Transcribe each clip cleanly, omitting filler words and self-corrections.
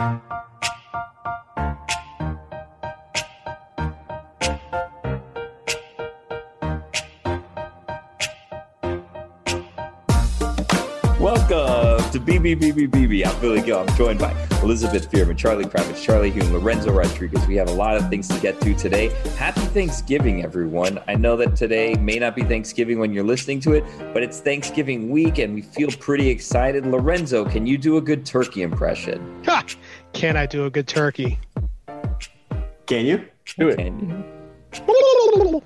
Welcome to BBBBBB. I'm Billy Gill. I'm joined by Elizabeth Fearman, Charlie Kravitz, Charlie Hume, Lorenzo Rodriguez. We have a lot of things to get to today. Happy Thanksgiving, everyone. I know that today may not be Thanksgiving when you're listening to it, but it's Thanksgiving week and we feel pretty excited. Lorenzo, can you do a good turkey impression? Ha! Can I do a good turkey? Can you? Do it. Can you?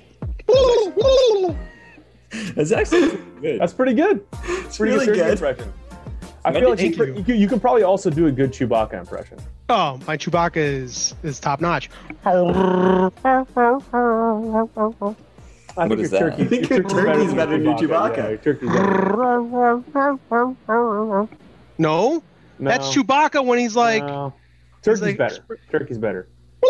That's actually pretty good. That's pretty good. It's really good. Impression. I feel like you can probably also do a good Chewbacca impression. Oh, my Chewbacca is top notch. I think is your that? turkey. I think your turkey's better than your Chewbacca. Yeah, your turkey's better. No, that's Chewbacca when he's like. No. Turkey's like- better. Turkey's better.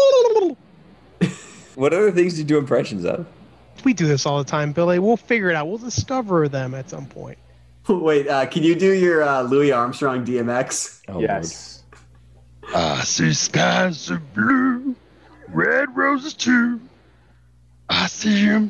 What other things do you do impressions of? We do this all the time, Billy. We'll figure it out. We'll discover them at some point. Wait, can you do your Louis Armstrong DMX? Oh, Yes. I see skies of blue, red roses too. I see them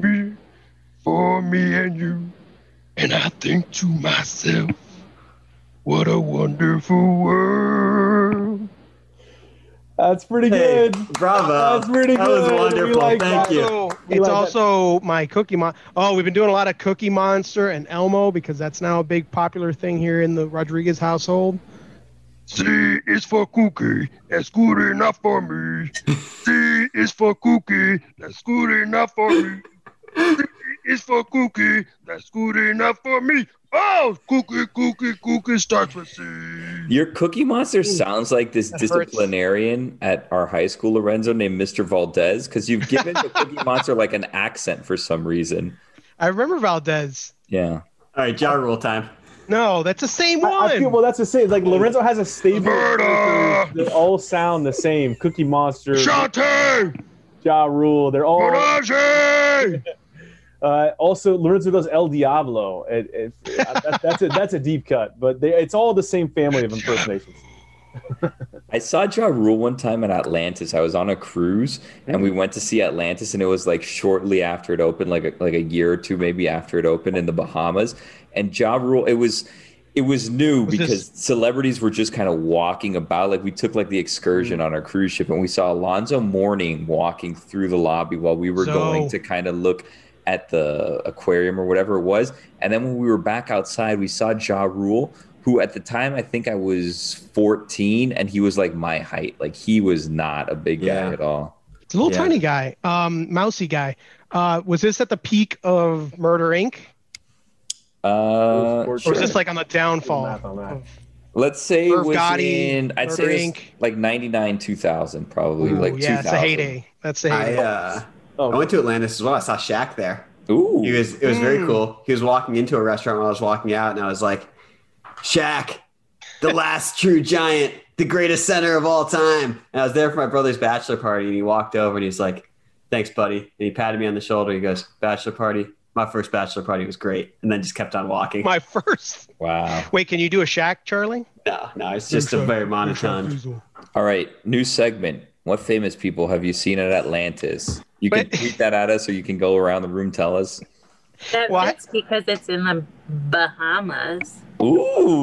for me and you. And I think to myself, what a wonderful world. That's pretty Hey, good. bravo. That's pretty That good. was We wonderful. like Thank that. you. So We it's like also my Cookie Monster. Oh, we've been doing a lot of Cookie Monster and Elmo because that's now a big popular thing here in the Rodriguez household. C is for cookie, that's good enough for me. C is for cookie, that's good enough for me. C is for cookie, that's good enough for me. Oh, cookie starts with C. Your Cookie Monster sounds like this That hurts. disciplinarian at our high school, Lorenzo, named Mr. Valdez, because you've given the Cookie Monster like an accent for some reason. I remember Valdez. Yeah. All right, jaw rule time. No, that's the same one. I feel, well, that's the same. Like Lorenzo has a stable of Murder! characters that all sound the same. Cookie Monster, Shantae! Ja Rule. They're all. Menage! Also, Lorenzo does El Diablo. That's a deep cut, but it's all the same family of impersonations. I saw Ja Rule one time at Atlantis. I was on a cruise and we went to see Atlantis, and it was like shortly after it opened, like a year or two maybe after it opened in the Bahamas. And Ja Rule, it was new because celebrities were just kind of walking about. Like we took like the excursion on our cruise ship, and we saw Alonzo Mourning walking through the lobby while we were going to kind of look at the aquarium or whatever it was. And then when we were back outside, we saw Ja Rule, who at the time I think I was 14, and he was like my height. Like he was not a big guy at all. It's a little Yeah. tiny guy, mousy guy. Was this at the peak of Murder Inc.? Or Or was this like on the downfall? Math on that. Let's say it Irv was Gotti, in, I'd Murder say it was Inc. like 99, 2000, probably Ooh, like yeah, 2000. it's a heyday. That's the heyday. I went to Atlantis as well. I saw Shaq there. Ooh. It was very cool. He was walking into a restaurant while I was walking out, and I was like, Shaq, the last true giant, the greatest center of all time. And I was there for my brother's bachelor party, and he walked over and he's like, thanks, buddy. And he patted me on the shoulder. He goes, bachelor party? My first bachelor party was great. And then just kept on walking. My first. Wow. Wait, can you do a Shaq, Charlie? No, it's just a very monotone. All right. New segment. What famous people have you seen at Atlantis? You can Wait. tweet that at us, or you can go around the room, tell us. That's because it's in the Bahamas. Ooh.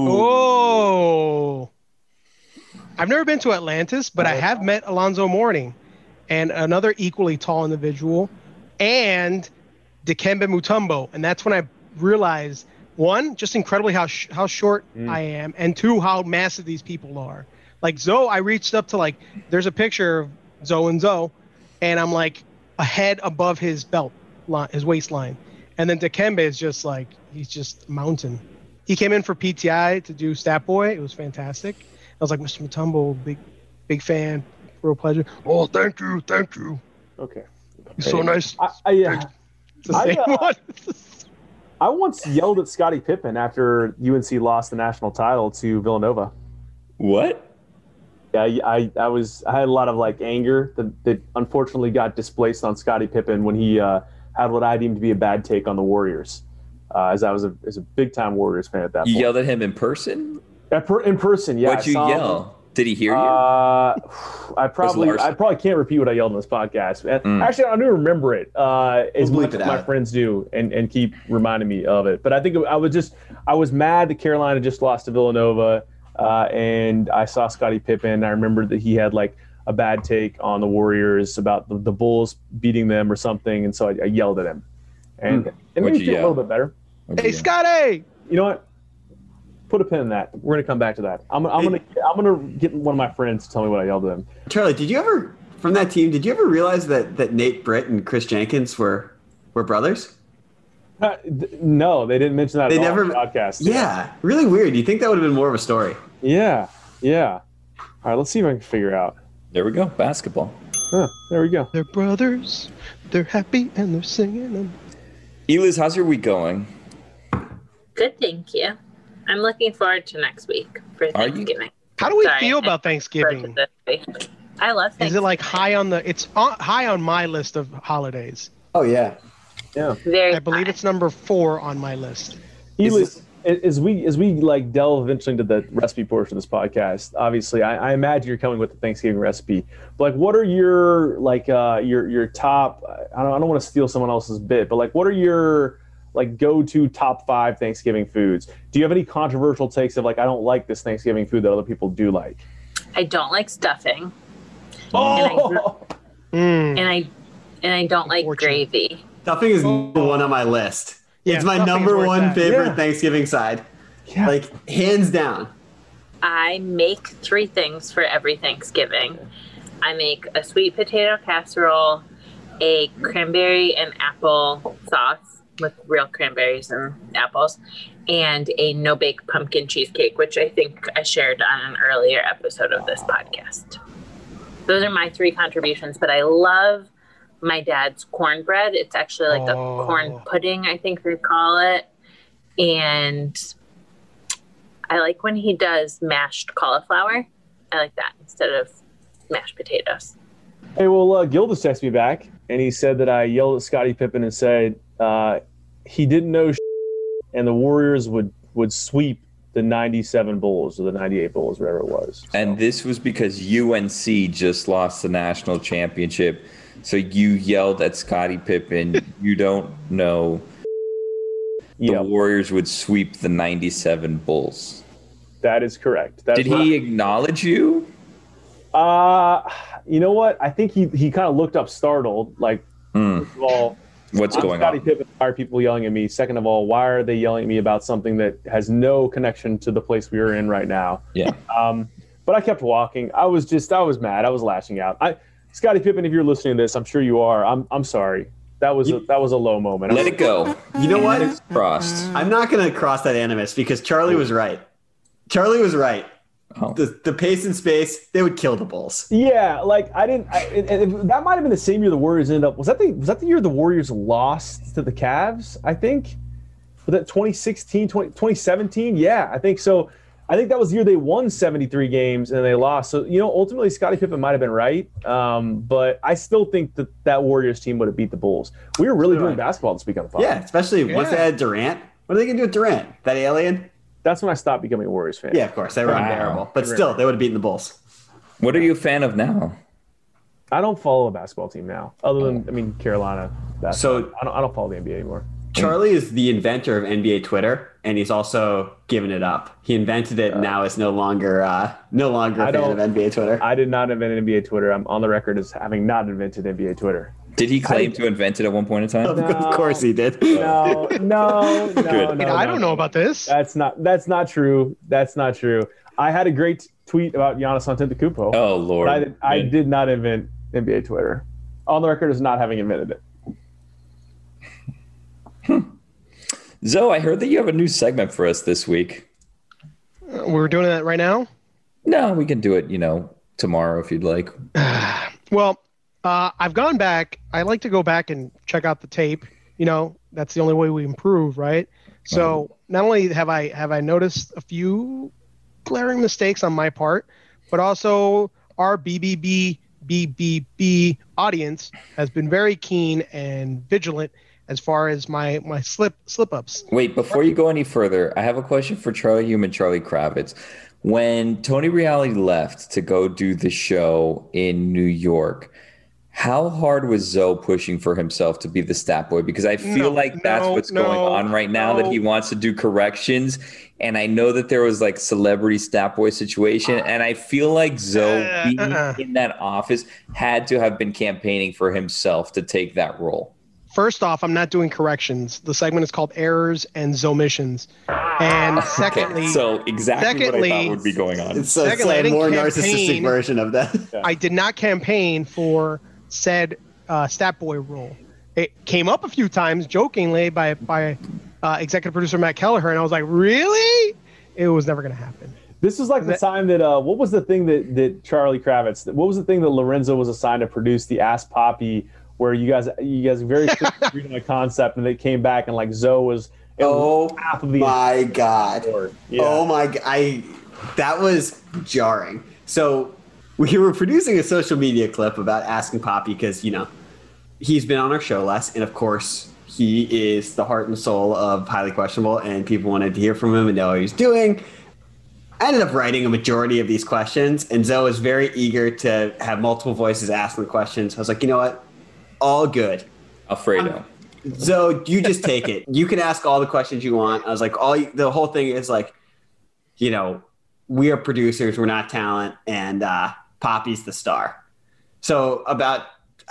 Oh. I've never been to Atlantis, but I have met Alonzo Mourning and another equally tall individual and Dikembe Mutombo. And that's when I realized, one, just incredibly how short I am, and two, how massive these people are. Like Zoe, I reached up to like, there's a picture of Zoe and Zoe, and I'm like a head above his belt, his waistline. And then Dikembe is just like, he's just a mountain. He came in for PTI to do Stat Boy. It was fantastic. I was like, Mr. Mutombo, big fan, real pleasure. Oh, thank you. Okay. You're so nice. It's the same one. I once yelled at Scottie Pippen after UNC lost the national title to Villanova. What? Yeah, I had a lot of like anger that unfortunately got displaced on Scottie Pippen when he had what I deemed to be a bad take on the Warriors, as I was a big time Warriors fan at that You point. yelled at him in person? In person, yeah. What'd you yell? Did he hear you? I probably can't repeat what I yelled on this podcast. Actually, I do remember it as We'll bleep much it as my out. friends do, and keep reminding me of it. But I think I was mad that Carolina just lost to Villanova, and I saw Scottie Pippen. I remembered that he had like a bad take on the Warriors about the Bulls beating them or something, and so I yelled at him, and it made What'd me you feel a yell? little bit better. Hey, Scotty! You know what? Put a pin in that. We're gonna come back to that. I'm gonna get one of my friends to tell me what I yelled at them. Charlie, did you ever from that team? Did you ever realize that Nate Britt and Chris Jenkins were brothers? No, they didn't mention that They at all never on the podcast. Yeah, really weird. You think that would have been more of a story? Yeah. All right, let's see if I can figure it out. There we go. Basketball. Huh, there we go. They're brothers. They're happy and they're singing. Eliz, how's your week going? Good, thank you. I'm looking forward to next week for Are you? Thanksgiving. How do we Sorry, feel I'm about looking forward Thanksgiving? to this week. I love Thanksgiving. Is it like high on the? It's high on my list of holidays. Oh yeah. Yeah. Very I believe high. it's number 4 on my list. Is As we like delve eventually into the recipe portion of this podcast, obviously I imagine you're coming with the Thanksgiving recipe. But like, what are your like your top? I don't want to steal someone else's bit, but like, what are your like go-to top 5 Thanksgiving foods? Do you have any controversial takes of like, I don't like this Thanksgiving food that other people do like? I don't like stuffing, Oh, Mm. and I don't like Unfortunate. gravy. Stuffing is number 1 on my list. Yeah, It's my stuffing's number where it's 1 at. favorite Yeah. Thanksgiving side. yeah. Like hands down. I make 3 things for every Thanksgiving. I make a sweet potato casserole, a cranberry and apple sauce with real cranberries and apples, and a no-bake pumpkin cheesecake, which I think I shared on an earlier episode of this podcast. Those are my 3 contributions, but I love my dad's cornbread. It's actually like a corn pudding, I think they call it. And I like when he does mashed cauliflower. I like that instead of mashed potatoes. Hey, well, Gil just texted me back, and he said that I yelled at Scottie Pippen and said he didn't know and the Warriors would sweep the 97 Bulls or the 98 Bulls, whatever it was. So, And this was because UNC just lost the national championship. So you yelled at Scottie Pippen. You don't know the yeah, Warriors would sweep the 97 Bulls. that is correct. That Did is he acknowledge you? You know what? I think he kind of looked up startled. Like, first of all, What's I'm going Scottie on? Pippen. Why are people yelling at me? Second of all, why are they yelling at me about something that has no connection to the place we are in right now? Yeah. But I kept walking. I was mad. I was lashing out. Scottie Pippen, if you're listening to this, I'm sure you are. I'm sorry. That was a low moment. Let it go. You know what? It's crossed. I'm not going to cross that animus because Charlie was right. Charlie was right. Oh. The pace and space, they would kill the Bulls. Yeah, like that might have been the same year the Warriors ended up. Was that the year the Warriors lost to the Cavs? I think. Was that 2016, 2017? Yeah, I think so. I think that was the year they won 73 games and they lost. So, ultimately Scottie Pippen might have been right. But I still think that Warriors team would have beat the Bulls. We were really doing basketball this week on the pod. Yeah, especially once they had Durant. What are they going to do with Durant? That alien? That's when I stopped becoming a Warriors fan. Yeah, of course. They were unbearable. But still, they would have beaten the Bulls. What are you a fan of now? I don't follow a basketball team now, other than Carolina basketball. So- I don't follow the NBA anymore. Charlie is the inventor of NBA Twitter, and he's also given it up. He invented it, and now is no longer a fan of NBA Twitter. I did not invent NBA Twitter. I'm on the record as having not invented NBA Twitter. Did he claim to invent it at one point in time? Of course he did. No. Good. I don't know about this. That's not true. That's not true. I had a great tweet about Giannis Antetokounmpo. Oh, Lord. But I did not invent NBA Twitter. On the record as not having invented it. Zoe, I heard that you have a new segment for us this week. We're doing that right now. No, we can do it, tomorrow if you'd like. Well, I've gone back. I like to go back and check out the tape. That's the only way we improve, right? So not only have I noticed a few glaring mistakes on my part, but also our BBB audience has been very keen and vigilant as far as my slip ups. Wait, before you go any further, I have a question for Charlie Hume and Charlie Kravitz. When Tony Reali left to go do the show in New York, how hard was Zoe pushing for himself to be the stat boy? Because I feel like that's what's going on right now, that he wants to do corrections. And I know that there was like celebrity stat boy situation. And I feel like Zoe being in that office had to have been campaigning for himself to take that role. First off, I'm not doing corrections. The segment is called Errors and Zomissions. And secondly, so exactly what I thought would be going on. It's a more narcissistic version of that. I did not campaign for said stat boy role. It came up a few times jokingly by executive producer Matt Kelleher, and I was like, really? It was never going to happen. This is like the time that what was the thing that Charlie Kravitz? What was the thing that Lorenzo was assigned to produce? The Ask Poppy, where you guys very quickly agreed on a concept, and they came back and like Zoe was. Half of the my god! Yeah. Oh my god! That was jarring. So we were producing a social media clip about Asking Poppy because he's been on our show less, and of course he is the heart and soul of Highly Questionable, and people wanted to hear from him and know what he's doing. I ended up writing a majority of these questions, and Zoe was very eager to have multiple voices asking the questions. I was like, you know what? All good. Alfredo. So you just take it. You can ask all the questions you want. I was like, the whole thing is like, we are producers, we're not talent, and Poppy's the star. So about,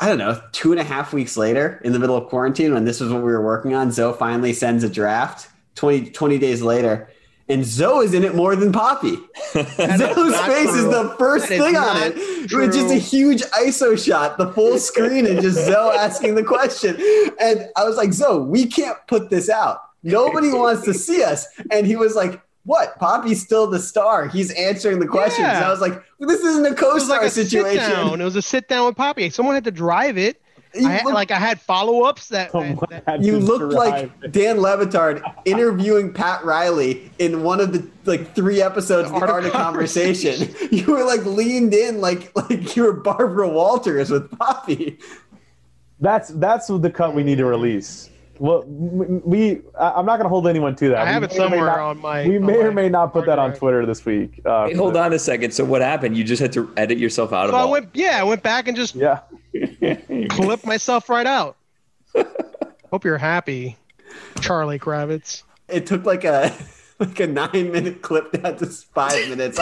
2.5 weeks later, in the middle of quarantine, when this was what we were working on, Zoe finally sends a draft 20 days later. And Zoe is in it more than Poppy. Zoe's face is the first thing on it. It was just a huge ISO shot, the full screen, and just Zoe asking the question. And I was like, Zoe, we can't put this out. Nobody wants to see us. And he was like, what? Poppy's still the star. He's answering the questions. Yeah. And I was like, this isn't a co-star situation. It was a sit down with Poppy. Someone had to drive it. I had follow-ups that you looked like Dan Levitard interviewing Pat Riley in one of the 3 episodes of The Art of Conversation. You were like leaned in like you were Barbara Walters with Poppy. That's the cut we need to release. Well, I'm not going to hold anyone to that. I have it somewhere on my. We may or may not put that on Twitter this week. Hey, hold on a second. So what happened? You just had to edit yourself out of it. I went back and just clipped myself right out. Hope you're happy, Charlie Kravitz. It took like a 9-minute clip down to 5 minutes.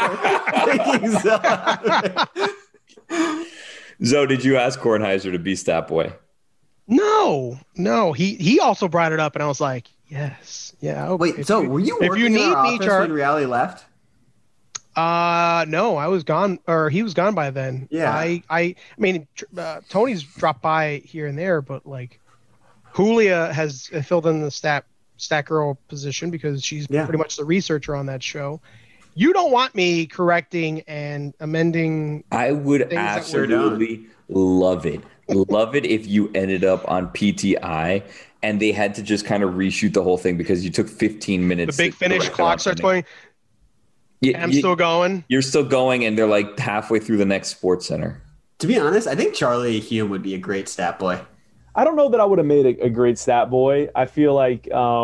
Zoe, did you ask Kornheiser to be stat boy? No. He also brought it up, and I was like, yes, yeah. Okay. Wait, so were you working in our office when Reali left? No, I was gone, or he was gone by then. Yeah. I mean, Tony's dropped by here and there, but like, Julia has filled in the stat girl position because she's pretty much the researcher on that show. You don't want me correcting and amending. I would absolutely love it. Love it if you ended up on PTI and they had to just kind of reshoot the whole thing because you took 15 minutes. The big finish clock starts going. Yeah, I'm still going. You're still going, and they're like halfway through the next Sports Center. To be honest, I think Charlie Hume would be a great stat boy. I don't know that I would have made a great stat boy. I feel like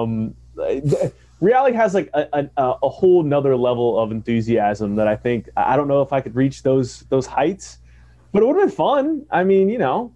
Reali has like a whole nother level of enthusiasm that I don't know if I could reach those heights. But it would have been fun. I mean, you're on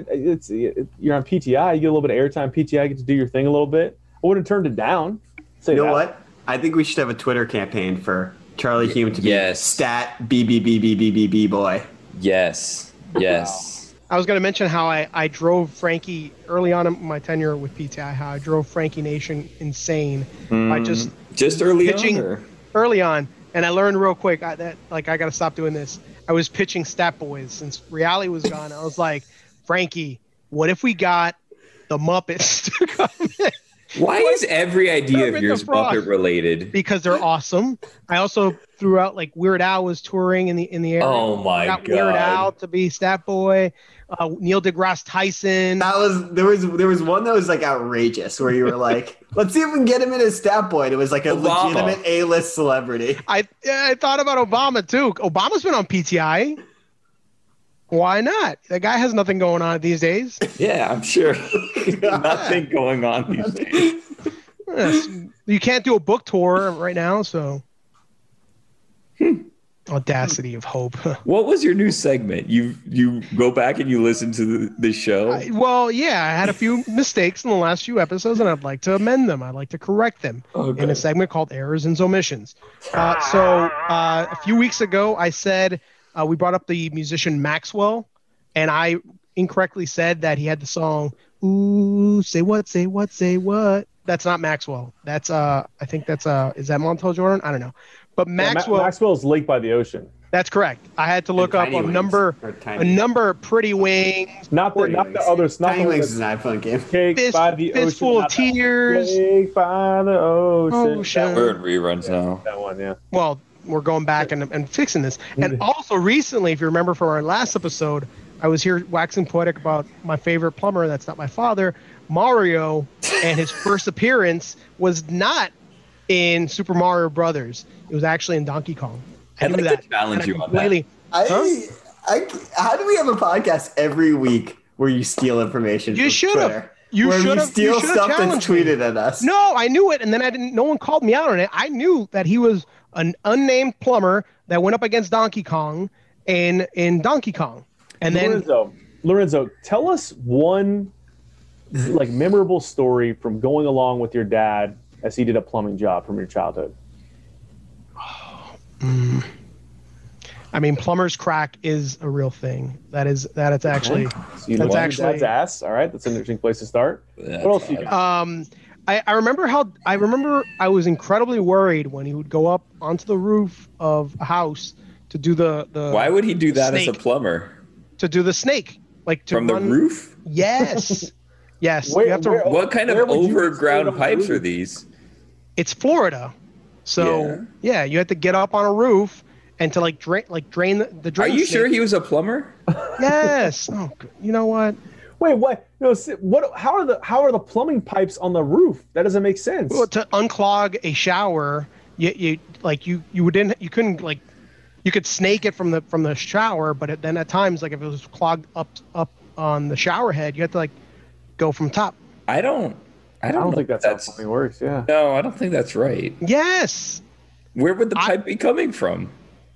PTI. You get a little bit of airtime. PTI, get to do your thing a little bit. I wouldn't have turned it down. You know what? I think we should have a Twitter campaign for Charlie Hume to be stat BBBBBBB boy. Yes. I was going to mention how I drove Frankie early on in my tenure with PTI, how I drove Frankie Nation insane by just early on. And I learned real quick that I got to stop doing this. I was pitching stat boys since Reali was gone. I was like, Frankie, what if we got the Muppets to come in? Why is every idea of yours Muppet related? Because they're awesome. I also threw out like Weird Al was touring in the area. Oh my god! Weird Al to be stat boy. Neil deGrasse Tyson. There was one that was like outrageous where you were like, let's see if we can get him in as stat boy. And it was like a legitimate A-list celebrity. I thought about Obama too. Obama's been on PTI. Why not? That guy has nothing going on these days. Yeah, I'm sure. Nothing going on these days. Yes. You can't do a book tour right now, so. Audacity of hope. What was your new segment? You go back and you listen to the show. Well, yeah, I had a few mistakes in the last few episodes, and I'd like to amend them. I'd like to correct them in a segment called Errors and Omissions. So a few weeks ago, I said we brought up the musician Maxwell, and I incorrectly said that he had the song "Ooh, say what, say what, say what." That's not Maxwell. That's I think that's is that Montel Jordan? I don't know. But Maxwell, Maxwell's Lake by the Ocean. That's correct. I had to look up a number of Pretty Wings. Not the others. Tiny Wings is an iPhone game. Cake by the Ocean. Fistful of Tears. Cake by the Ocean. We're in reruns now. That one, yeah. Well, we're going back and fixing this. And also recently, if you remember from our last episode, I was here waxing poetic about my favorite plumber. That's not my father, Mario, and his first appearance was not in Super Mario Brothers. It was actually in Donkey Kong. I'd like to challenge you on that. How do we have a podcast every week where you steal information You from should Twitter? have. You should have. Steal stuff that's tweeted at us. No, I knew it, and then no one called me out on it. I knew that he was an unnamed plumber that went up against Donkey Kong in Donkey Kong. And Lorenzo, tell us one like memorable story from going along with your dad as he did a plumbing job from your childhood. I mean, plumber's crack is a real thing. It's actually. So you that's actually your dad's ass. All right, that's an interesting place to start. What else you got? I remember I was incredibly worried when he would go up onto the roof of a house to do the. Why would he do that as a plumber? To do the snake, like to from run, the roof. Yes, yes. You have to. What kind of overground pipes are these? It's Florida, so yeah, you had to get up on a roof and to drain the drain. Are you sure he was a plumber? Yes. Oh, you know what? Wait, what? No, what? How are the plumbing pipes on the roof? That doesn't make sense. Well, to unclog a shower, you couldn't you could snake it from the shower, but then at times if it was clogged up on the shower head, you had to go from top. I don't think that's how plumbing works. Yeah. No, I don't think that's right. Yes. Where would the pipe be coming from?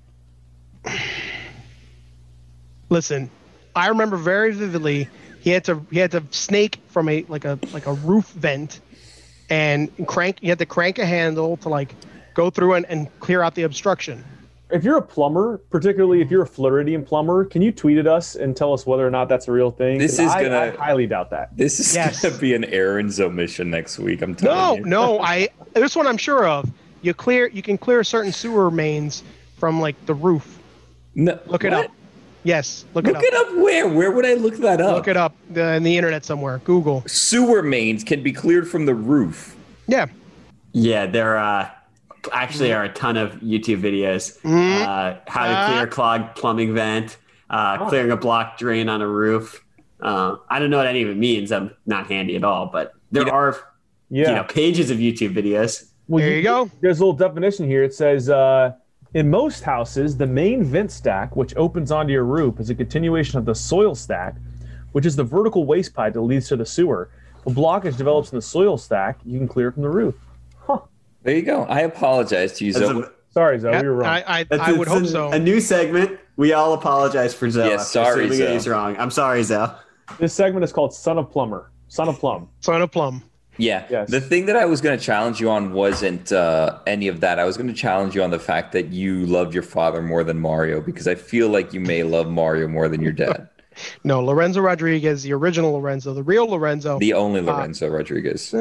Listen, I remember very vividly. He had to snake from a roof vent, and you had to crank a handle to go through and clear out the obstruction. If you're a plumber, particularly if you're a Floridian plumber, can you tweet at us and tell us whether or not that's a real thing? I highly doubt that. This is gonna be an Aaron's omission next week. I'm telling you. No, this one I'm sure of. You can clear certain sewer mains from the roof. No, look it up. Yes, look it up. Look it up where? Where would I look that up? Look it up in the internet somewhere. Google. Sewer mains can be cleared from the roof. Yeah. Yeah, there actually are a ton of YouTube videos. How to clear a clogged plumbing vent, clearing a blocked drain on a roof. I don't know what any of it means. I'm not handy at all, but there are pages of YouTube videos. Well, there you go. There's a little definition here. It says, in most houses, the main vent stack, which opens onto your roof, is a continuation of the soil stack, which is the vertical waste pipe that leads to the sewer. When blockage develops in the soil stack, you can clear it from the roof. Huh. There you go. I apologize to you, Zoe. Sorry, Zoe. You're wrong. I would hope so. A new segment. We all apologize for Zoe. Yeah, sorry, Zoe. He's wrong. I'm sorry, Zoe. This segment is called Son of Plumber. Son of Plum. Son of Plum. Yeah. Yes. The thing that I was going to challenge you on wasn't any of that. I was going to challenge you on the fact that you love your father more than Mario, because I feel like you may love Mario more than your dad. No, Lorenzo Rodriguez, the original Lorenzo, the real Lorenzo. The only Lorenzo Rodriguez.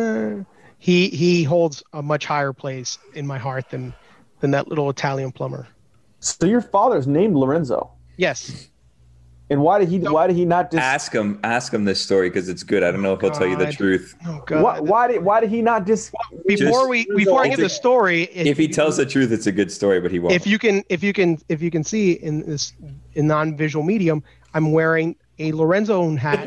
He holds a much higher place in my heart than that little Italian plumber. So your father's named Lorenzo? Yes. And why did he not just ask him this story, because it's good. I don't know if he'll tell you the truth. Oh God. Why did he not just before I give the story, if he tells the truth, it's a good story, but he won't. If you can see in this non-visual medium, I'm wearing a Lorenzo hat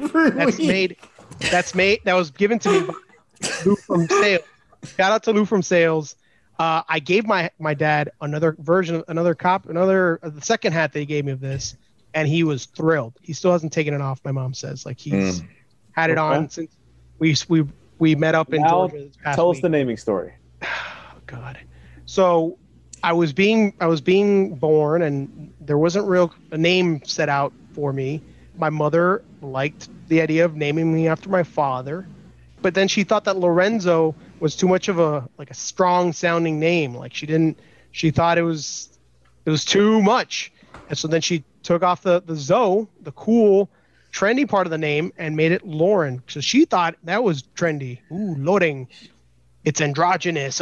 that was given to me by Lou from Sales. Shout out to Lou from Sales. I gave my dad another version, the second hat they gave me of this, and he was thrilled. He still hasn't taken it off. My mom says he's had it on since we met up in Georgia this past Tell week. us the naming story. Oh, God. So I was being born, and there wasn't a name set out for me. My mother liked the idea of naming me after my father, but then she thought that Lorenzo was too much of a strong sounding name. Like she thought it was too much, and so then she took off the Zoe, the cool, trendy part of the name, and made it Lauren. So she thought that was trendy. Ooh, Loren. It's androgynous.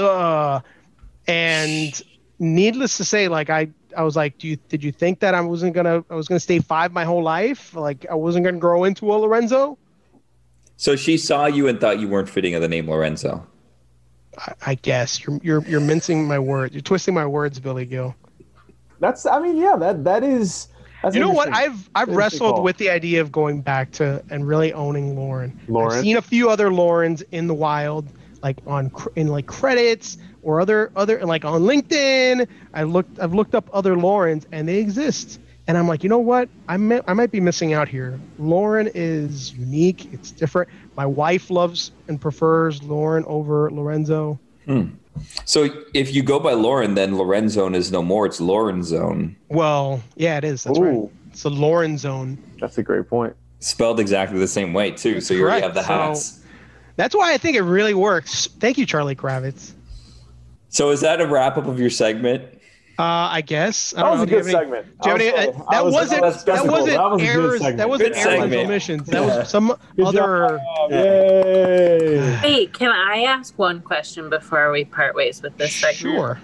And needless to say, like I was like, did you think that I was gonna stay 5 my whole life? Like I wasn't gonna grow into a Lorenzo? So she saw you and thought you weren't fitting of the name Lorenzo. I guess you're mincing my words. You're twisting my words, Billy Gill. That's that is. That's you know what? interesting. I've wrestled call. with the idea of going back to and really owning Lauren. Lauren? I've seen a few other Laurens in the wild, like in credits or other like on LinkedIn. I've looked up other Laurens and they exist. And I'm like, you know what? I might be missing out here. Lauren is unique. It's different. My wife loves and prefers Lauren over Lorenzo. So if you go by Lauren, then Lorenzone is no more. It's Lorenzone. Well, yeah, it is. That's right. It's a Lorenzone. That's a great point. Spelled exactly the same way, too. So you already have the hats. That's why I think it really works. Thank you, Charlie Kravitz. So is that a wrap-up of your segment? I guess. That was a good segment. That wasn't errors. That wasn't errors and omissions. That was some other. Yay! Hey, can I ask one question before we part ways with this segment? Sure.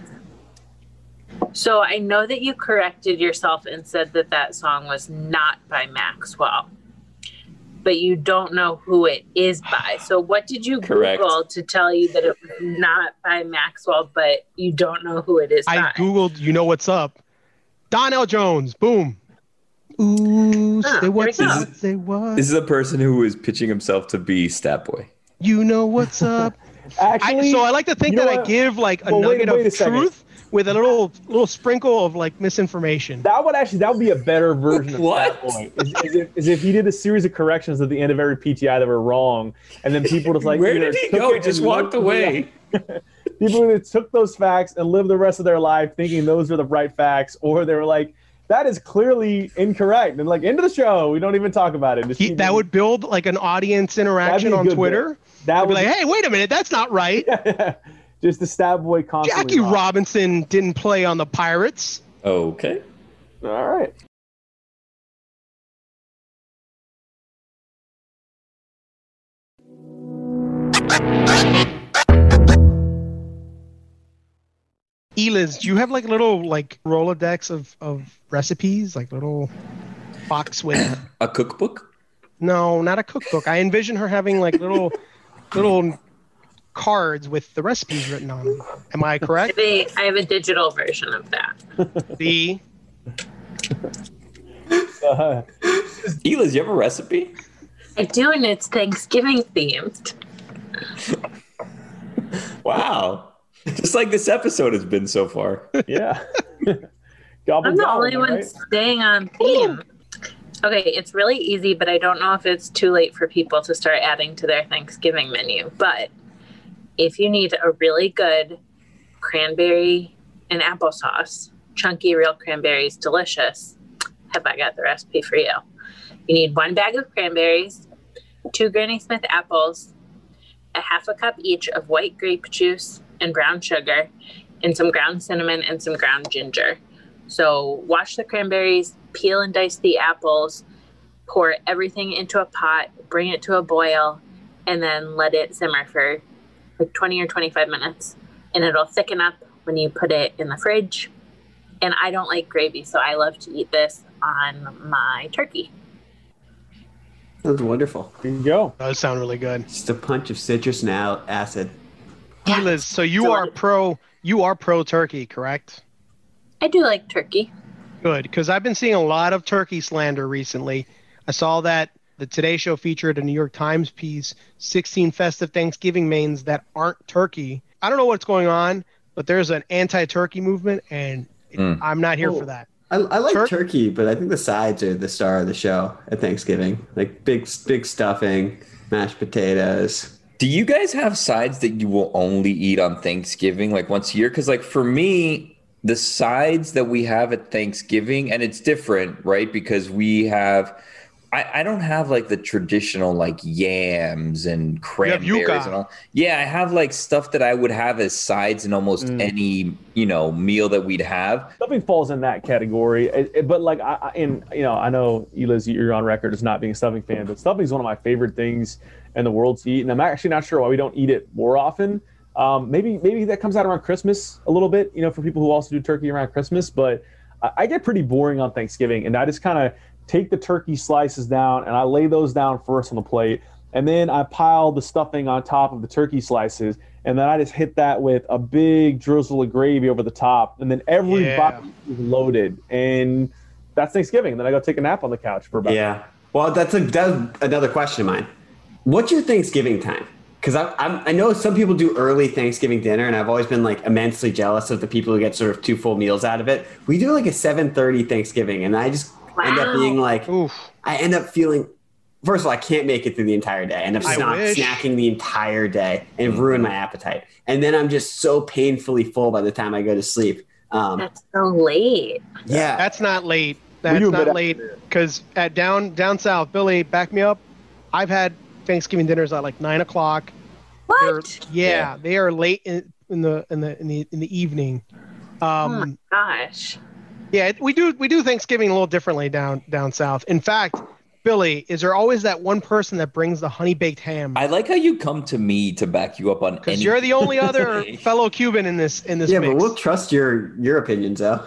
So I know that you corrected yourself and said that song was not by Maxwell, but you don't know who it is by. So what did you Google to tell you that it was not by Maxwell, but you don't know who it is by? I Googled, you know what's up. Donnell Jones. Boom. Ooh, say what, say what. This is a person who is pitching himself to be Stat Boy. You know what's up. Actually, so I like to think that I give like a nugget of truth with a little sprinkle of like misinformation. That would be a better version of Stat Boy. Is if he did a series of corrections at the end of every PTI that were wrong, and then people just like, where did he go? He just walked away. People either took those facts and lived the rest of their life thinking those were the right facts, or they were like, that is clearly incorrect. And like, into the show, we don't even talk about it. That would build like an audience interaction on Twitter. That would be like, hey, wait a minute, that's not right. Just the Stat Boy constantly. Jackie Robinson didn't play on the Pirates. Okay. All right. Eliz, do you have like little like Rolodex of recipes, like little box with a cookbook? No, not a cookbook. I envision her having like little cards with the recipes written on them. Am I correct? I have a digital version of that. The Eliz, you have a recipe? I do, and it's Thanksgiving themed. Wow. Just like this episode has been so far. Yeah. I'm the only one staying on theme. Okay, it's really easy, but I don't know if it's too late for people to start adding to their Thanksgiving menu. But if you need a really good cranberry and applesauce, chunky real cranberries, delicious, have I got the recipe for you. You need 1 bag of cranberries, 2 Granny Smith apples, a half a cup each of white grape juice and brown sugar, and some ground cinnamon and some ground ginger. So wash the cranberries, peel and dice the apples, pour everything into a pot, bring it to a boil, and then let it simmer for like 20 or 25 minutes. And it'll thicken up when you put it in the fridge. And I don't like gravy, so I love to eat this on my turkey. That's wonderful. There you go. That does sound really good. Just a punch of citrus and acid. Yeah. Eliz, so you are pro turkey, correct? I do like turkey. Good, because I've been seeing a lot of turkey slander recently. I saw that the Today Show featured a New York Times piece, 16 festive Thanksgiving mains that aren't turkey. I don't know what's going on, but there's an anti-turkey movement, and I'm not here for that. I like turkey, but I think the sides are the star of the show at Thanksgiving. Like big stuffing, mashed potatoes. Do you guys have sides that you will only eat on Thanksgiving, like once a year? Because like for me, the sides that we have at Thanksgiving, and it's different, right? Because we have, I don't have like the traditional like yams and cranberries yuca. and all. Yeah, I have like stuff that I would have as sides in almost any, meal that we'd have. Stuffing falls in that category, but like I know Eliz, you're on record as not being a stuffing fan, but stuffing is one of my favorite things in the world to eat, and I'm actually not sure why we don't eat it more often. Maybe that comes out around Christmas a little bit, for people who also do turkey around Christmas. But I get pretty boring on Thanksgiving, and I just kind of take the turkey slices down and I lay those down first on the plate, and then I pile the stuffing on top of the turkey slices, and then I just hit that with a big drizzle of gravy over the top, and then every bite is loaded, and that's Thanksgiving. And then I go take a nap on the couch for about. Yeah. Well, that's another question of mine. What's your Thanksgiving time? Because I know some people do early Thanksgiving dinner, and I've always been like immensely jealous of the people who get sort of 2 full meals out of it. We do like a 7:30 Thanksgiving, and I just end up being like, I end up feeling. First of all, I can't make it through the entire day. I end up snacking the entire day and ruin my appetite, and then I'm just so painfully full by the time I go to sleep. That's so late. Yeah, that's not late. That's not late because at down south, Billy, back me up. I've had Thanksgiving dinners at like 9 o'clock. What? They are late in the evening. Oh my gosh. Yeah, we do Thanksgiving a little differently down south. In fact, Billy, is there always that one person that brings the honey baked ham? I like how you come to me to back you up on because you're the only other fellow Cuban in this. Yeah, mix. But we'll trust your opinions, though.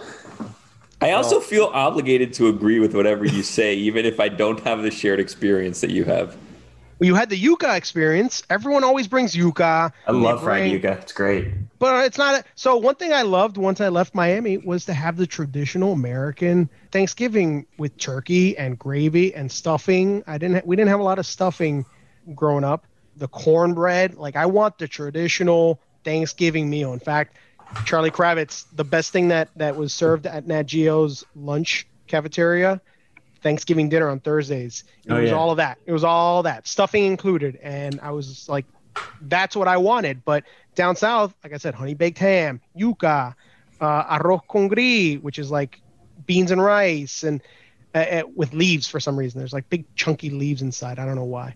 I also feel obligated to agree with whatever you say, even if I don't have the shared experience that you have. Well, you had the yuca experience. Everyone always brings yuca. I love fried yuca. It's great. But it's not. So one thing I loved once I left Miami was to have the traditional American Thanksgiving with turkey and gravy and stuffing. We didn't have a lot of stuffing growing up. The cornbread, like I want the traditional Thanksgiving meal. In fact, Charlie Kravitz, the best thing that was served at Nat Geo's lunch cafeteria, Thanksgiving dinner on Thursdays. It was all of that. It was all that, stuffing included. And I was like, that's what I wanted. But down south, like I said, honey baked ham, yuca, arroz con gris, which is like beans and rice, and with leaves for some reason. There's like big chunky leaves inside. I don't know why.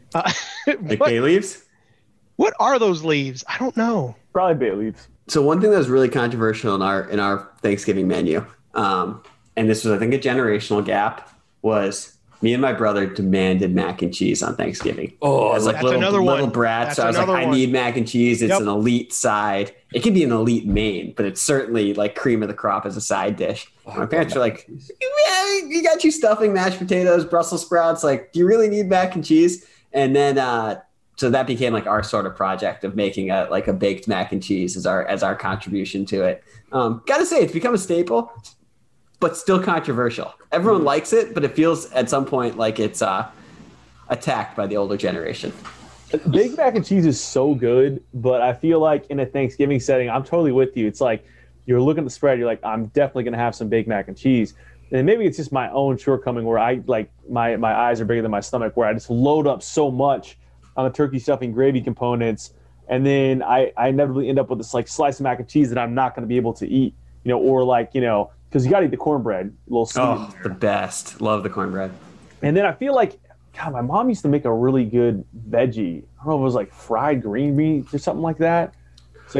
Like bay leaves? What are those leaves? I don't know. Probably bay leaves. So one thing that was really controversial in our Thanksgiving menu, and this was I think a generational gap, was me and my brother demanded mac and cheese on Thanksgiving. Oh, as like little brats. So I was like, I need mac and cheese. It's an elite side. It can be an elite main, but it's certainly like cream of the crop as a side dish. My parents are like, yeah, you got you stuffing, mashed potatoes, Brussels sprouts. Like, do you really need mac and cheese? And then so that became like our sort of project of making a baked mac and cheese as our contribution to it. Gotta say, it's become a staple, but still controversial. Everyone likes it, but it feels at some point like it's attacked by the older generation. Baked mac and cheese is so good, but I feel like in a Thanksgiving setting, I'm totally with you. It's like you're looking at the spread, you're like, I'm definitely going to have some baked mac and cheese. And maybe it's just my own shortcoming where I like my eyes are bigger than my stomach, where I just load up so much on the turkey stuffing gravy components, and then I inevitably end up with this like slice of mac and cheese that I'm not going to be able to eat, or like, because you got to eat the cornbread, a little sweet. Oh, the best. Love the cornbread. And then I feel like, God, my mom used to make a really good veggie. I don't know if it was like fried green beans or something like that. It's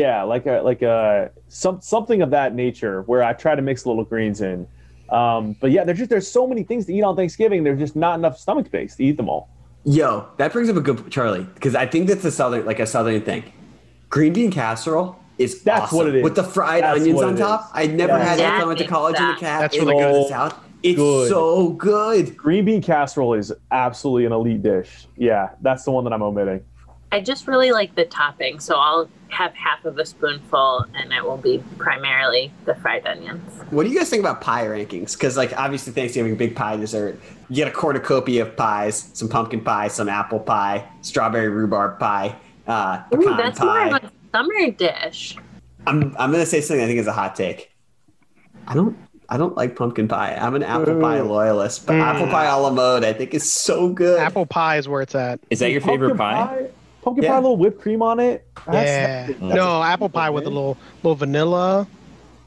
like, something of that nature where I try to mix little greens in. But yeah, there's so many things to eat on Thanksgiving. There's just not enough stomach space to eat them all. Yo, that brings up a good Charlie, because I think that's a southern thing. Green bean casserole is that's awesome. What it is. With the fried onions on top. I never had that until I went to college in the That's really good. The South. It's good. So good. Green bean casserole is absolutely an elite dish. Yeah, that's the one that I'm omitting. I just really like the topping, so I'll have half of a spoonful, and it will be primarily the fried onions. What do you guys think about pie rankings? Because, like, obviously Thanksgiving, big pie dessert. You get a cornucopia of pies, some pumpkin pie, some apple pie, strawberry rhubarb pie, pecan that's pie. more of a summer dish. I'm gonna say something I think is a hot take. I don't like pumpkin pie. I'm an apple pie loyalist, but apple pie a la mode I think is so good. Apple pie is where it's at. Is that your favorite pie? Pumpkin pie, a little whipped cream on it. No, apple pie with a little vanilla.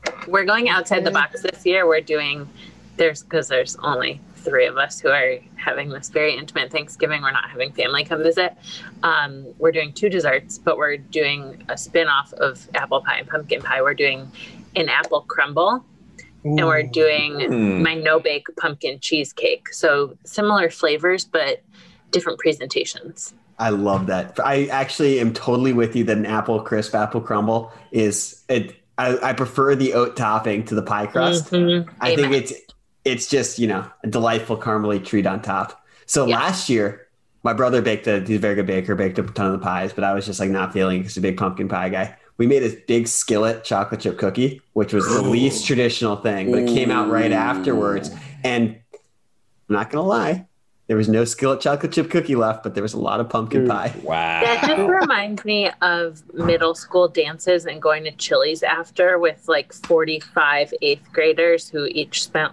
We're going outside the box this year. We're doing because there's only 3 of us who are having this very intimate Thanksgiving. We're not having family come visit. We're doing 2 desserts, but we're doing a spin-off of apple pie and pumpkin pie. We're doing an apple crumble, and we're doing my no-bake pumpkin cheesecake. So similar flavors, but different presentations. I love that. I actually am totally with you that an apple crumble is it. I prefer the oat topping to the pie crust. Mm-hmm. I think it's just, a delightful caramely treat on top. So last year, my brother he's a very good baker, baked a ton of the pies, but I was just like not feeling it because he's a big pumpkin pie guy. We made a big skillet chocolate chip cookie, which was the least traditional thing, but it came out right afterwards. And I'm not going to lie, there was no skillet chocolate chip cookie left, but there was a lot of pumpkin pie. Wow. That just reminds me of middle school dances and going to Chili's after with like 45 8th graders who each spent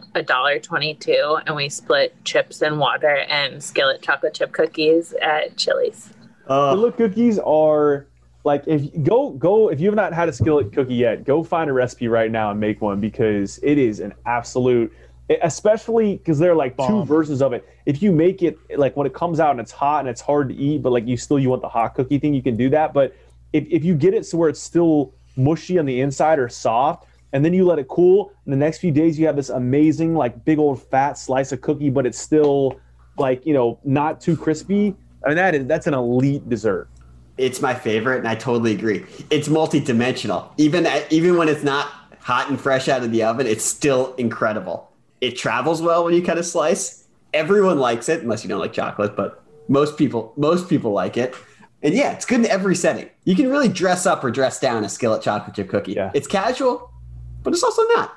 $1.22, and we split chips and water and skillet chocolate chip cookies at Chili's. Skillet cookies are like, if you have not had a skillet cookie yet, go find a recipe right now and make one, because it is an absolute, especially because there are like 2 versions of it. If you make it like when it comes out and it's hot and it's hard to eat, but like you want the hot cookie thing, you can do that. But if you get it so where it's still mushy on the inside or soft, and then you let it cool, and the next few days you have this amazing like big old fat slice of cookie, but it's still like, not too crispy. I mean, that's an elite dessert. It's my favorite, and I totally agree. It's multi-dimensional. Even when it's not hot and fresh out of the oven, it's still incredible. It travels well when you cut a slice. Everyone likes it, unless you don't like chocolate, but most people like it. And yeah, it's good in every setting. You can really dress up or dress down a skillet chocolate chip cookie. Yeah. It's casual, but it's also not.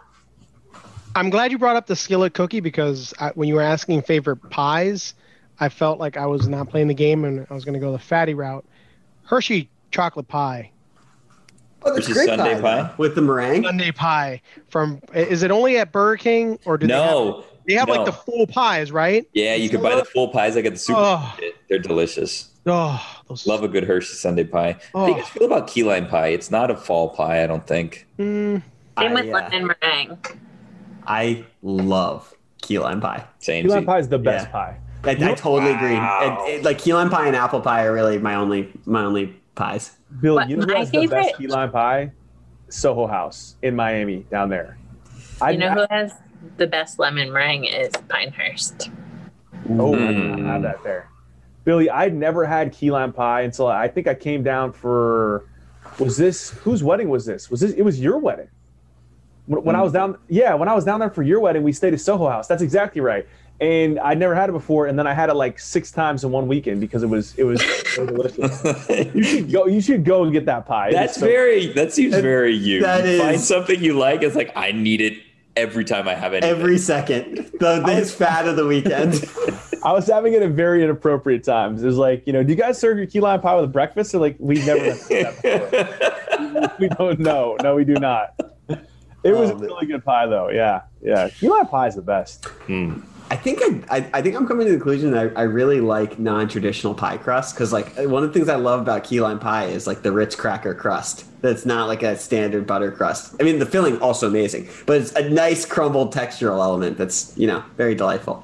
I'm glad you brought up the skillet cookie, because when you were asking favorite pies, I felt like I was not playing the game and I was going to go the fatty route. Hershey chocolate pie. Oh, that's Hershey's great Sundae pie? with the meringue. Sundae pie is it only at Burger King, or do they have like the full pies, right? Yeah, you can buy the full pies like at the supermarket. They're delicious. Love a good Hershey Sundae pie. How do you guys feel about key lime pie? It's not a fall pie, I don't think. Same with lemon meringue. I love key lime pie. Key lime pie is the best pie. I totally agree. Like key lime pie and apple pie are really my only pies. Bill, But you know who my has the best favorite- key lime pie? Soho House in Miami down there. You know who has the best lemon meringue is Pinehurst. Oh, I did not have that there. Billy, I'd never had key lime pie until I think I came down for, whose wedding was this? It was your wedding. When I was down there for your wedding, we stayed at Soho House. That's exactly right. And I'd never had it before, and then I had it like 6 times in one weekend because it was so delicious. You should go and get that pie. That seems very you. Find something you like. It's like, I need it every time I have it. Every second. This fat of the weekend. I was having it at very inappropriate times. It was like, do you guys serve your key lime pie with breakfast? Or like, we've never done that before. We don't know. No, we do not. It was a really good pie, though. Yeah. Key lime pie is the best. I think I'm coming to the conclusion that I really like non-traditional pie crust, because like one of the things I love about key lime pie is like the Ritz cracker crust. That's not like a standard butter crust. I mean, the filling also amazing, but it's a nice crumbled textural element that's very delightful.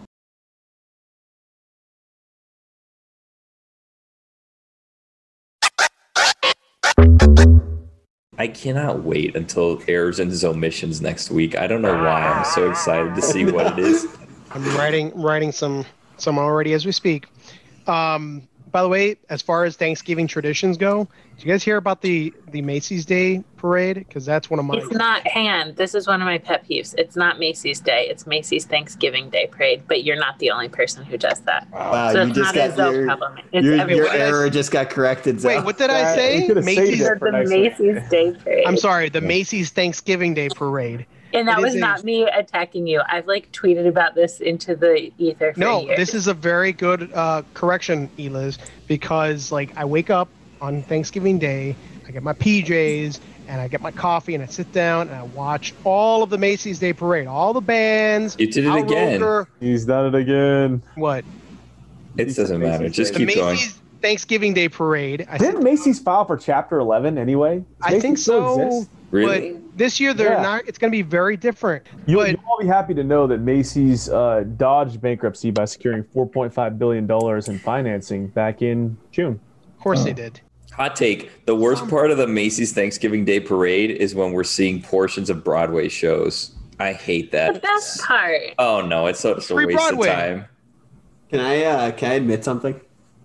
I cannot wait until it airs into Zomissions next week. I don't know why. I'm so excited to see what it is. I'm writing some already as we speak. By the way, as far as Thanksgiving traditions go, did you guys hear about the Macy's Day Parade? Because that's one of mine. It's not. Hang on. This is one of my pet peeves. It's not Macy's Day. It's Macy's Thanksgiving Day Parade. But you're not the only person who does that. Wow, so you it's just not got a problem. It's everywhere. your error just got corrected. Zoe. Wait, what did I say? Macy's Macy's Day Parade. I'm sorry, the Macy's Thanksgiving Day Parade. And that was not me attacking you. I've tweeted about this into the ether for years. This is a very good correction, Eliz, because I wake up on Thanksgiving Day, I get my PJs, and I get my coffee, and I sit down, and I watch all of the Macy's Day Parade, all the bands. You did it again. He's done it again. What? It doesn't matter. Just keep going. Thanksgiving Day parade. Didn't Macy's file for Chapter 11 anyway? I think so. Exist? Really? But this year they're Yeah. not. It's going to be very different. You'll But all be happy to know that Macy's dodged bankruptcy by securing $4.5 billion in financing back in June. of course they did. Hot take. The worst part of the Macy's Thanksgiving Day parade is when we're seeing portions of Broadway shows. I hate that. The best part. Oh no, it's a Free waste Broadway. of time. Can I admit something?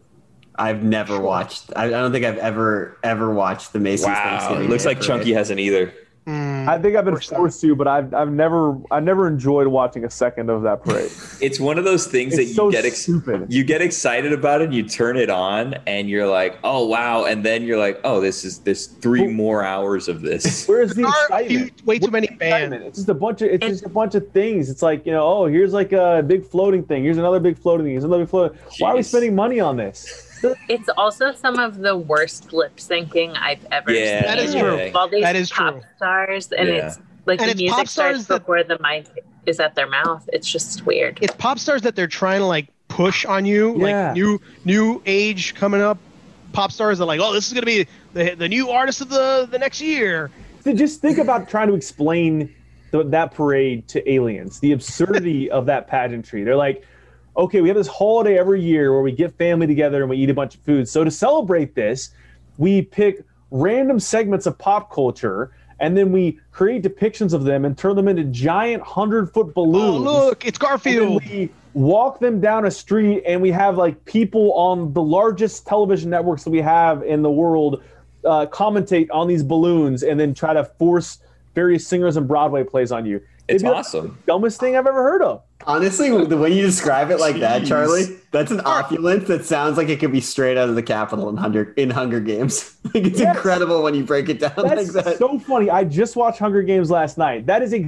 I've never watched. I don't think I've ever watched the Macy's Wow, Thanksgiving looks Day like parade. Chunky hasn't either. I think I've been forced to, but I've never enjoyed watching a second of that parade. It's one of those things that It's you so get stupid. you get excited about it, and you turn it on, and you're like, oh wow, and then you're like, oh, there's 3 more hours of this. Where's the There are excitement? way too many Excitement. bands. It's just a bunch of things. It's like, oh, here's like a big floating thing. Here's another big floating thing. Here's another big floating. Why are we Jeez. spending money on this? It's also some of the worst lip syncing I've ever Yeah, seen. That is true. yeah. All these That is pop true. stars, and Yeah. it's like And the it's music pop stars starts that- before the mic is at their mouth. It's just weird. It's pop stars that they're trying to like push on you, Yeah. like new age coming up. Pop stars are like, oh, this is gonna be the new artist of the next year. So just think about trying to explain that parade to aliens, the absurdity of that pageantry. They're like, okay, we have this holiday every year where we get family together and we eat a bunch of food. So to celebrate this, we pick random segments of pop culture and then we create depictions of them and turn them into giant 100-foot Oh, balloons. look, it's And then Garfield. we walk them down a street and we have like people on the largest television networks that we have in the world commentate on these balloons and then try to force various singers and Broadway plays on you. It's It'd be like awesome. the dumbest thing I've ever heard of. Honestly, the way you describe it like that, Jeez. Charlie, that's an opulence that sounds like it could be straight out of the Capitol in Hunger Games. Like it's Yes. incredible when you break it down That's like that. so funny. I just watched Hunger Games last night. That is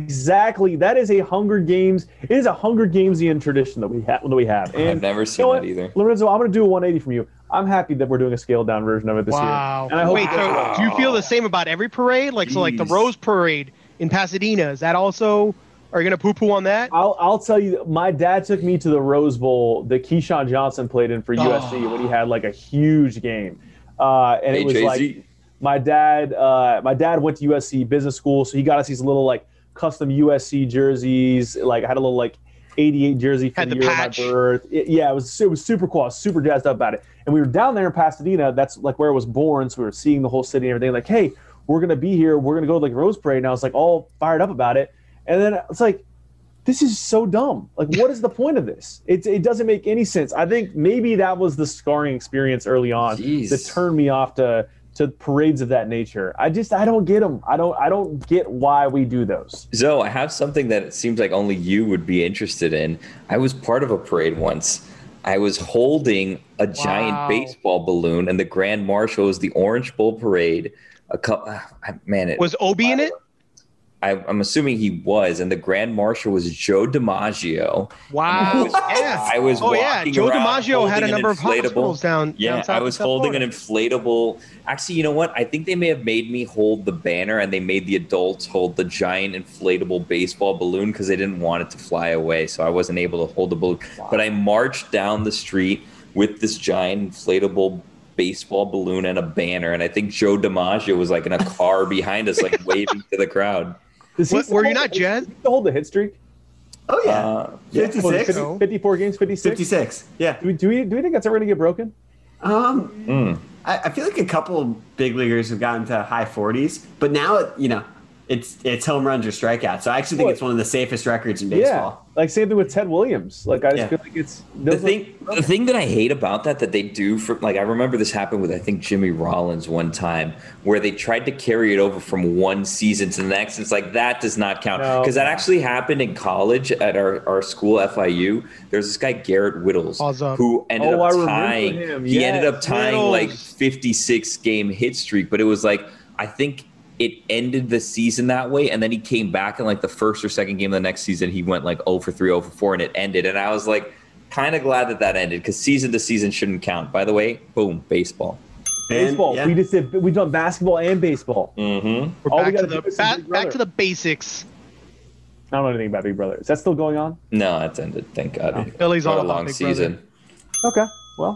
a Hunger Games. It is a Hunger Gamesian tradition that we have. And I've never you seen know that what? either. Lorenzo, I'm going to do a 180 from you. I'm happy that we're doing a scaled down version of it this Wow. year. And I hope Wait, so do you feel the same about every parade? Like so, like the Jeez. Rose Parade in Pasadena. Is that also? Are you gonna poo-poo on that? I'll tell you, my dad took me to the Rose Bowl that Keyshawn Johnson played in for USC when he had like a huge game, and Hey, it was Jay-Z. like my dad went to USC business school, so he got us these little like custom USC jerseys. Like I had a little like '88 jersey for Had the the year patch. of my birth. It was super cool. I was super jazzed up about it. And we were down there in Pasadena. That's like where I was born, so we were seeing the whole city and everything. Like, hey, we're gonna be here. We're gonna go to like Rose Parade. And I was like all fired up about it. And then it's like, this is so dumb. Like, what is the point of this? It doesn't make any sense. I think maybe that was the scarring experience early on Jeez. that turned me off to parades of that nature. I don't get them. I don't get why we do those. Zoe, I have something that it seems like only you would be interested in. I was part of a parade once. I was holding a giant Wow. baseball balloon, and the Grand Marshal was the Orange Bowl Parade. Was Obi in it? I'm assuming he was, and the Grand Marshal was Joe DiMaggio. Wow. I was Oh yeah, walking Joe around DiMaggio had a holding an number of inflatable- hospitals down. Yeah, down south I was of South holding Florida. an inflatable. Actually, you know what? I think they may have made me hold the banner, and they made the adults hold the giant inflatable baseball balloon because they didn't want it to fly away. So I wasn't able to hold the balloon. But I marched down the street with this giant inflatable baseball balloon and a banner, and I think Joe DiMaggio was like in a car behind us, like waving to the crowd. Does he What- still were you hold not the- Jed? does he still hold the hit streak? Oh yeah, Yeah. 56, So- 54 games, 56? 56. Yeah. Do we think that's ever going to get broken? I feel like a couple big leaguers have gotten to high 40s, but now it's home runs or strikeouts. So I actually think Well, it's one of the safest records in Yeah. baseball. Like same thing with Ted Williams. Like I just Yeah. feel like it's The thing that I hate about that they do for, like, I remember this happened with, I think, Jimmy Rollins one time, where they tried to carry it over from one season to the next. It's like, that does not count. No. Because that actually happened in college at our school, FIU. There's this guy, Garrett Whittles, Pause up. who ended Oh, I up remember tying, him. he ended Yes, up tying Whittles. like 56 game hit streak, but it was like, I think it ended the season that way, and then he came back in like the first or second game of the next season. He went like 0 for 3, 0 for 4, and it ended. And I was like, kind of glad that ended, because season to season shouldn't count. By the way, boom, baseball. baseball. yeah. We've done basketball and baseball. Mm-hmm. We're All we back, to gotta the, do is back, Big back Brother. to the basics. I don't know anything about Big Brother. Is that still going on? No, it's ended. Thank God. Billy's What all a about long Big season. Okay. Well,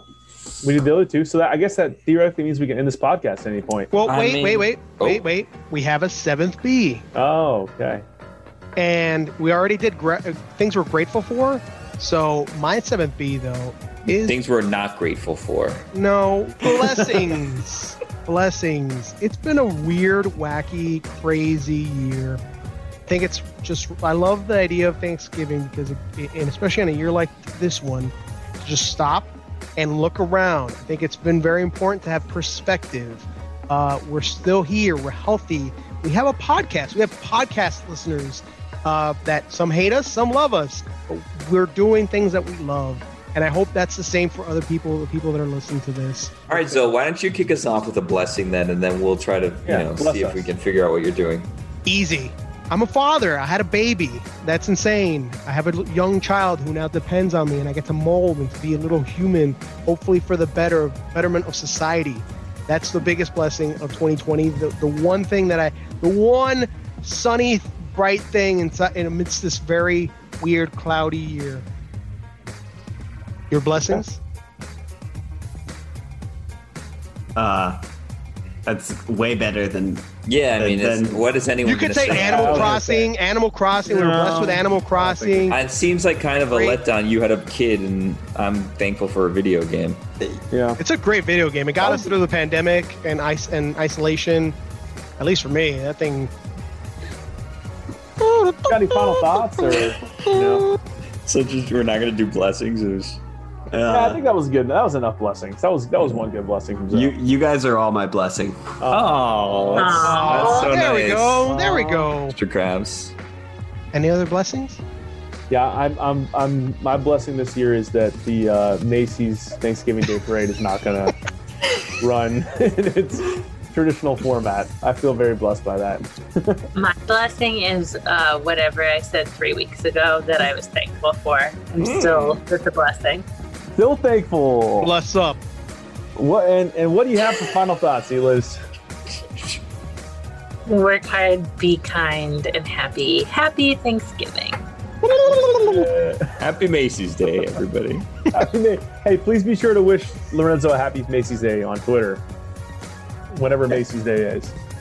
We did the other two, so that I guess that theoretically means we can end this podcast at any point. Well, I mean- wait. We have a 7th B. Oh, okay. And we already did things we're grateful for. So my 7th B, though, is... Things we're not grateful for. No, blessings. Blessings. It's been a weird, wacky, crazy year. I think it's just... I love the idea of Thanksgiving because, and especially on a year like this one, to just stop and look around. I think it's been very important to have perspective. We're still here. We're healthy. We have a podcast. We have podcast listeners that some hate us, some love us. But we're doing things that we love. And I hope that's the same for other people, the people that are listening to this. All right, Zoe, why don't you kick us off with a blessing then, and then we'll try to bless see if us. we can figure out what you're doing. Easy. I'm a father. I had a baby. That's insane. I have a young child who now depends on me, and I get to mold and to be a little human, hopefully for the betterment of society. That's the biggest blessing of 2020. The one thing the one sunny, bright thing in amidst this very weird, cloudy year. Your blessings? That's way better than. Yeah, I mean, Then- what is anyone You could gonna say say? Animal Okay. Crossing. Animal Crossing. We were blessed with Animal Crossing. It seems like kind of a Great. letdown. You had a kid, and I'm thankful for a video game. Yeah. It's a great video game. It got us through the pandemic and isolation. At least for me, that thing. Got any final thoughts, or So just we're not gonna do blessings. It was... Yeah, I think that was good. That was enough blessings. That was one good blessing from Zoe. You guys are all my blessing. Oh, that's so there we nice. go. There we go. Mr. Krabs. Any other blessings? Yeah, I'm. My blessing this year is that the Macy's Thanksgiving Day Parade is not gonna run in its traditional format. I feel very blessed by that. My blessing is whatever I said 3 weeks ago that I was thankful for. I'm still with the blessing. Still thankful. Bless up. What and what do you have for final thoughts, Eliz? Work hard, be kind, and happy. Happy Thanksgiving. Happy Macy's Day, everybody. Hey, please be sure to wish Lorenzo a happy Macy's Day on Twitter. Whenever Macy's Day is.